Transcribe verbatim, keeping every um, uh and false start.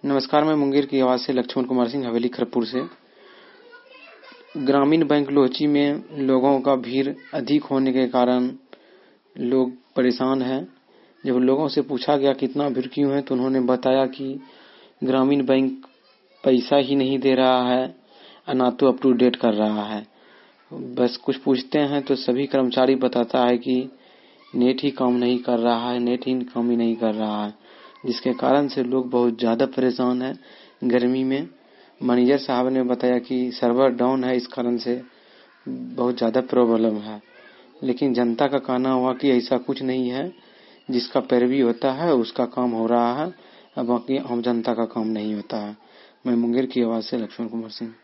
नमस्कार, मैं मुंगेर की आवाज से लक्ष्मण कुमार सिंह, हवेली खरगपुर से। ग्रामीण बैंक लोची में लोगों का भीड़ अधिक होने के कारण लोग परेशान हैं। जब लोगों से पूछा गया कितना भीड़ क्यों है, तो उन्होंने बताया कि ग्रामीण बैंक पैसा ही नहीं दे रहा है, ना तो अप टू डेट कर रहा है। बस कुछ पूछते हैं तो सभी कर्मचारी बताता है कि नेट ही काम नहीं कर रहा है, नेट ही काम ही नहीं कर रहा है, जिसके कारण से लोग बहुत ज़्यादा परेशान हैं। गर्मी में मैनेजर साहब ने बताया कि सर्वर डाउन है, इस कारण से बहुत ज़्यादा प्रॉब्लम है। लेकिन जनता का कहना हुआ कि ऐसा कुछ नहीं है, जिसका पैरवी होता है उसका काम हो रहा है, अब बाकी आम जनता का काम नहीं होता है। मैं मुंगेर की आवाज़ से लक्ष्मण कुमार सिंह।